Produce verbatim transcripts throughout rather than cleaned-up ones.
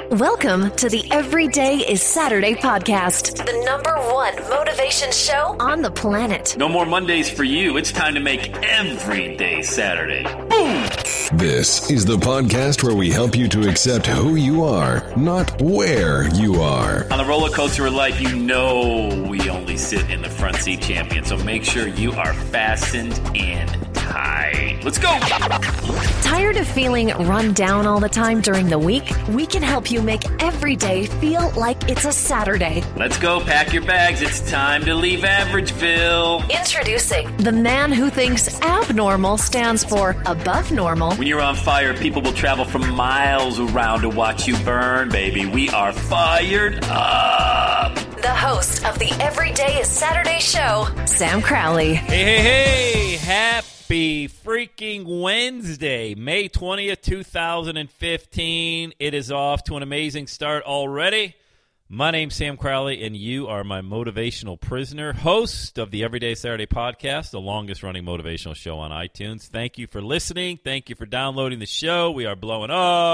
Welcome to the Every Day is Saturday podcast, the number one motivation show on the planet. No more Mondays for you. It's time to make every day Saturday. Boom! This is the podcast where we help you to accept who you are, not where you are. On the roller coaster of life, you know we only sit in the front seat, champion. So make sure you are fastened in tight. Let's go! Tired of feeling run down all the time during the week? We can help you make every day feel like it's a Saturday. Let's go. Pack your bags. It's time to leave Averageville. Introducing the man who thinks abnormal stands for above normal. When you're on fire, people will travel from miles around to watch you burn, baby. We are fired up. The host of the Every Day is Saturday show, Sam Crowley. Hey, hey, hey. Happy freaking Wednesday, May twentieth, twenty fifteen. It is off to an amazing start already. My name's Sam Crowley, and you are my motivational prisoner, host of the Everyday Saturday podcast, the longest-running motivational show on iTunes. Thank you for listening. Thank you for downloading the show. We are blowing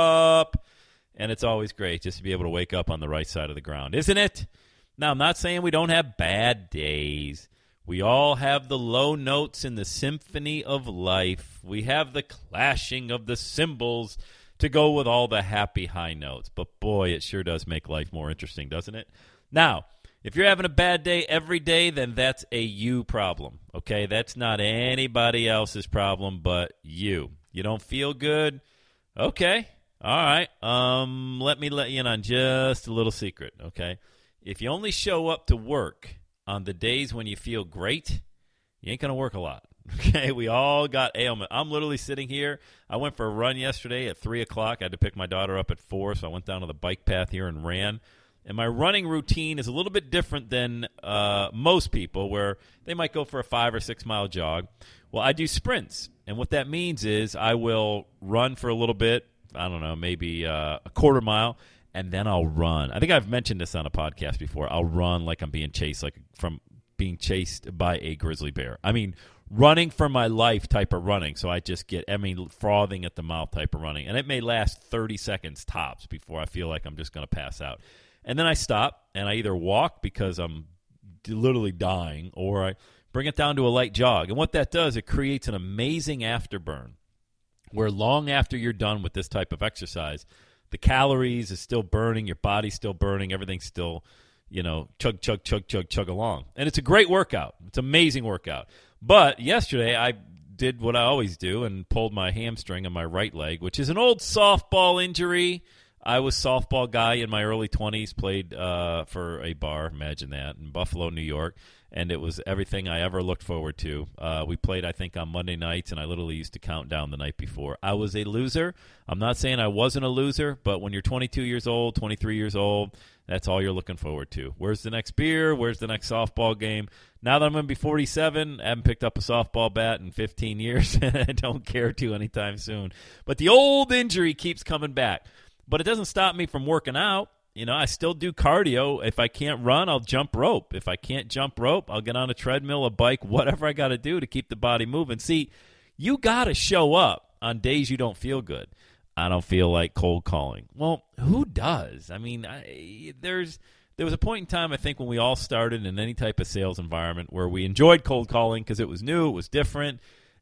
up, and it's always great just to be able to wake up on the right side of the ground, isn't it? Now, I'm not saying we don't have bad days. We all have the low notes in the symphony of life. We have the clashing of the cymbals to go with all the happy high notes. But boy, it sure does make life more interesting, doesn't it? Now, if you're having a bad day every day, then that's a you problem, okay? That's not anybody else's problem but you. You don't feel good? Okay. All right. Um, let me let you in on just a little secret, okay? If you only show up to work on the days when you feel great, you ain't going to work a lot. Okay, we all got ailment. I'm literally sitting here. I went for a run yesterday at three o'clock. I had to pick my daughter up at four, so I went down to the bike path here and ran. And my running routine is a little bit different than uh, most people, where they might go for a five- or six-mile jog. Well, I do sprints, and what that means is I will run for a little bit, I don't know, maybe uh, a quarter mile, and then I'll run. I think I've mentioned this on a podcast before. I'll run like I'm being chased, like from being chased by a grizzly bear. I mean, running for my life type of running. So I just get, I mean, frothing at the mouth type of running. And it may last thirty seconds tops before I feel like I'm just going to pass out. And then I stop, and I either walk because I'm literally dying, or I bring it down to a light jog. And what that does, it creates an amazing afterburn, where long after you're done with this type of exercise, the calories is still burning, your body's still burning, everything's still, you know, chug, chug, chug, chug, chug along. And it's a great workout. It's an amazing workout. But yesterday I did what I always do and pulled my hamstring on my right leg, which is an old softball injury. I was a softball guy in my early twenties, played uh, for a bar, imagine that, in Buffalo, New York, and it was everything I ever looked forward to. Uh, we played, I think, on Monday nights, and I literally used to count down the night before. I was a loser. I'm not saying I wasn't a loser, but when you're twenty-two years old, twenty-three years old, that's all you're looking forward to. Where's the next beer? Where's the next softball game? Now that I'm going to be forty-seven, I haven't picked up a softball bat in fifteen years, and I don't care to anytime soon. But the old injury keeps coming back. But it doesn't stop me from working out. You know, I still do cardio. If I can't run, I'll jump rope. If I can't jump rope, I'll get on a treadmill, a bike, whatever I got to do to keep the body moving. See, you got to show up on days you don't feel good. I don't feel like cold calling. Well, who does? I mean, I, there's there was a point in time, I think, when we all started in any type of sales environment where we enjoyed cold calling because it was new, it was different,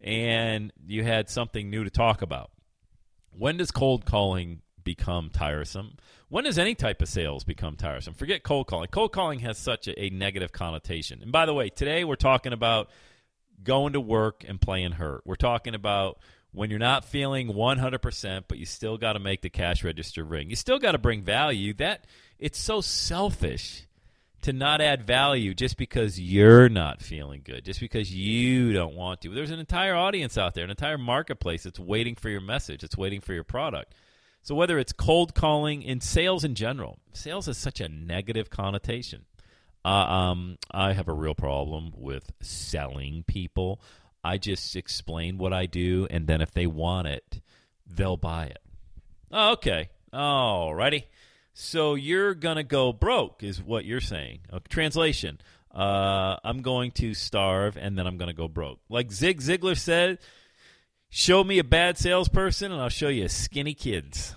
and you had something new to talk about. When does cold calling become tiresome? When does any type of sales become tiresome? Forget cold calling. Cold calling has such a, a negative connotation. And by the way, today we're talking about going to work and playing hurt. We're talking about when you're not feeling one hundred percent, but you still got to make the cash register ring. You still got to bring value. That it's so selfish to not add value just because you're not feeling good, just because you don't want to. There's an entire audience out there, an entire marketplace that's waiting for your message. It's waiting for your product. So whether it's cold calling, in sales in general, sales has such a negative connotation. Uh, um, I have a real problem with selling people. I just explain what I do, and then if they want it, they'll buy it. Oh, okay. All righty. So you're going to go broke is what you're saying. Okay. Translation, uh, I'm going to starve, and then I'm going to go broke. Like Zig Ziglar said, Show me a bad salesperson, and I'll show you skinny kids.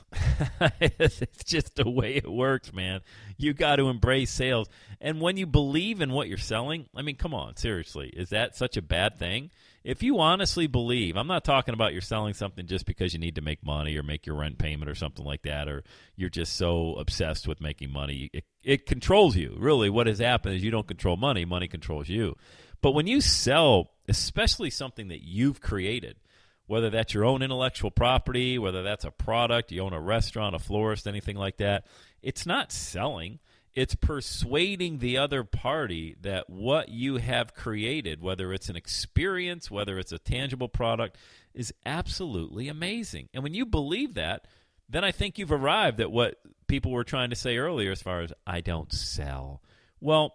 It's just the way it works, man. You got to embrace sales. And when you believe in what you're selling, I mean, come on, seriously. Is that such a bad thing? If you honestly believe, I'm not talking about you're selling something just because you need to make money or make your rent payment or something like that, or you're just so obsessed with making money. It, it controls you. Really, what has happened is you don't control money. Money controls you. But when you sell, especially something that you've created, whether that's your own intellectual property, whether that's a product, you own a restaurant, a florist, anything like that, it's not selling. It's persuading the other party that what you have created, whether it's an experience, whether it's a tangible product, is absolutely amazing. And when you believe that, then I think you've arrived at what people were trying to say earlier as far as, I don't sell. Well,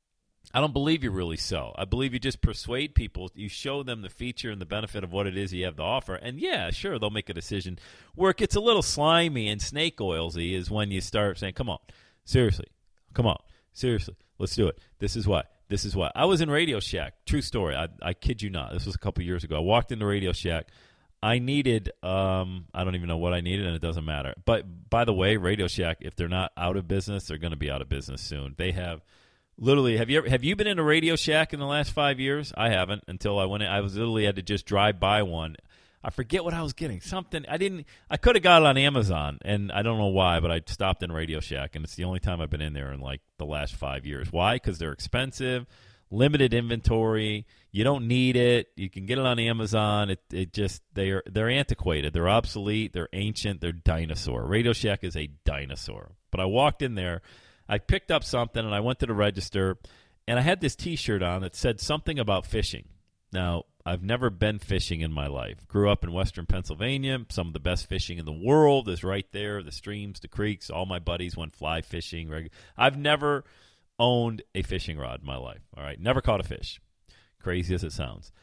I don't believe you really sell. I believe you just persuade people. You show them the feature and the benefit of what it is you have to offer. And, yeah, sure, they'll make a decision. Where it gets a little slimy and snake oilsy is when you start saying, come on, seriously, come on, seriously, let's do it. This is what. This is what. I was in Radio Shack. True story. I, I kid you not. This was a couple years ago. I walked into Radio Shack. I needed, um, I don't even know what I needed, and it doesn't matter. But, by the way, Radio Shack, if they're not out of business, they're going to be out of business soon. They have – Literally, have you ever, have you been in a Radio Shack in the last five years? I haven't until I went in. I was literally had to just drive by one. I forget what I was getting. Something I didn't. I could have got it on Amazon, and I don't know why, but I stopped in Radio Shack, and it's the only time I've been in there in like the last five years. Why? Because they're expensive, limited inventory. You don't need it. You can get it on Amazon. It it just they're they're antiquated. They're obsolete. They're ancient. They're dinosaur. Radio Shack is a dinosaur. But I walked in there. I picked up something, and I went to the register, and I had this T-shirt on that said something about fishing. Now, I've never been fishing in my life. Grew up in western Pennsylvania. Some of the best fishing in the world is right there, the streams, the creeks. All my buddies went fly fishing. I've never owned a fishing rod in my life, all right? Never caught a fish, crazy as it sounds.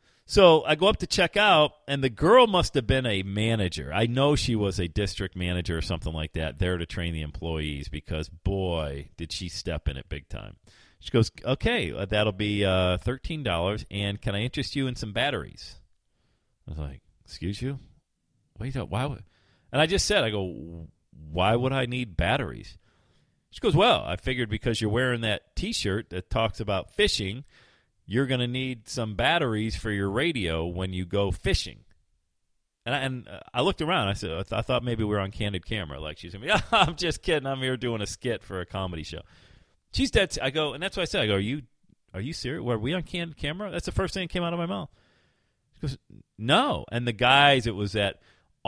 So I go up to check out, and the girl must have been a manager. I know she was a district manager or something like that there to train the employees because, boy, did she step in it big time. She goes, okay, that'll be uh, thirteen dollars, and can I interest you in some batteries? I was like, excuse you? Wait, why would? And I just said, I go, why would I need batteries? She goes, well, I figured because you're wearing that T-shirt that talks about fishing, you're going to need some batteries for your radio when you go fishing. And I, and I looked around. I said, I, th- I thought maybe we were on candid camera. Like she's going to be, oh, I'm just kidding. I'm here doing a skit for a comedy show. She's dead. I go, and that's what I said. I go, are you, are you serious? Were we on candid camera? That's the first thing that came out of my mouth. She goes, no. And the guys, it was that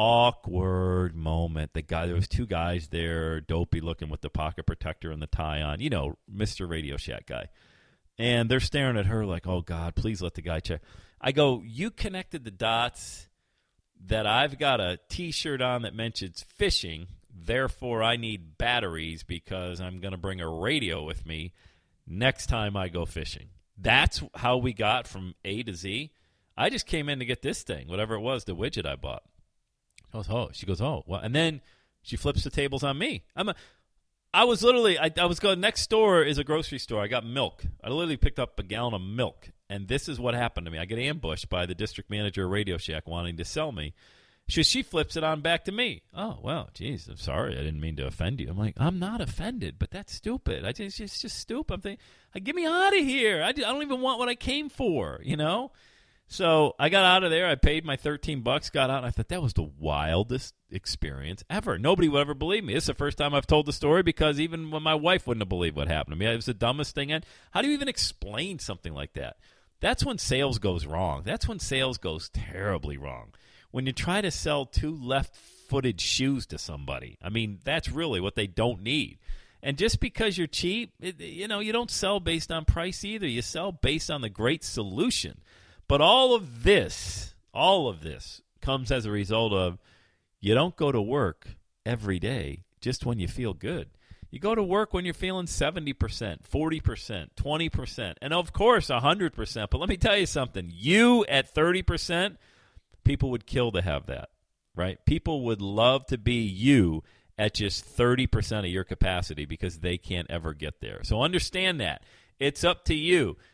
awkward moment. The guy, there was two guys there, dopey looking with the pocket protector and the tie on. You know, Mister Radio Shack guy. And they're staring at her like, oh, God, please let the guy check. I go, you connected the dots that I've got a T-shirt on that mentions fishing, therefore I need batteries because I'm going to bring a radio with me next time I go fishing. That's how we got from A to Z. I just came in to get this thing, whatever it was, the widget I bought. I was, oh, she goes, oh, well, and then she flips the tables on me. I'm a I was literally, I, I was going, next door is a grocery store. I got milk. I literally picked up a gallon of milk, and this is what happened to me. I get ambushed by the district manager of Radio Shack wanting to sell me. She, she flips it on back to me. Oh, well, geez, I'm sorry. I didn't mean to offend you. I'm like, I'm not offended, but that's stupid. I just, it's just stupid. I'm thinking, get me out of here. I, I don't even want what I came for, you know? So I got out of there. I paid my thirteen bucks, got out, and I thought that was the wildest experience ever. Nobody would ever believe me. This is the first time I've told the story because even when my wife wouldn't have believed what happened to me. It was the dumbest thing. And how do you even explain something like that? That's when sales goes wrong. That's when sales goes terribly wrong. When you try to sell two left-footed shoes to somebody. I mean, that's really what they don't need. And just because you're cheap, it, you know, you don't sell based on price either. You sell based on the great solution. But all of this, all of this comes as a result of you don't go to work every day just when you feel good. You go to work when you're feeling seventy percent, forty percent, twenty percent, and of course one hundred percent. But let me tell you something. You at thirty percent, people would kill to have that, right? People would love to be you at just thirty percent of your capacity because they can't ever get there. So understand that. It's up to you.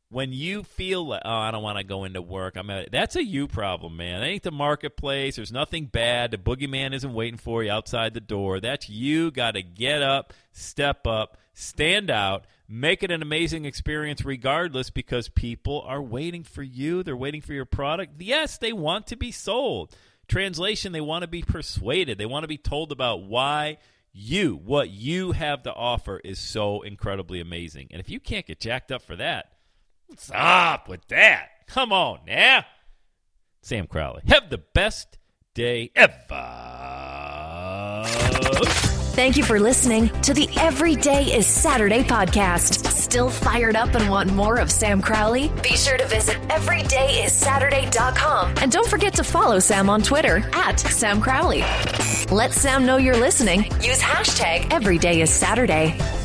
When you feel like, oh, I don't want to go into work, I'm at, that's a you problem, man. That ain't the marketplace. There's nothing bad. The boogeyman isn't waiting for you outside the door. That's you. Got to get up, step up, stand out, make it an amazing experience regardless, because people are waiting for you. They're waiting for your product. Yes, they want to be sold. Translation, they want to be persuaded. They want to be told about why you, what you have to offer is so incredibly amazing. And if you can't get jacked up for that, what's up with that? Come on now. Sam Crowley, have the best day ever. Thank you for listening to the Every Day is Saturday podcast. Still fired up and want more of Sam Crowley? Be sure to visit every day is saturday dot com. And don't forget to follow Sam on Twitter at Sam Crowley. Let Sam know you're listening. Use hashtag Every Day is Saturday.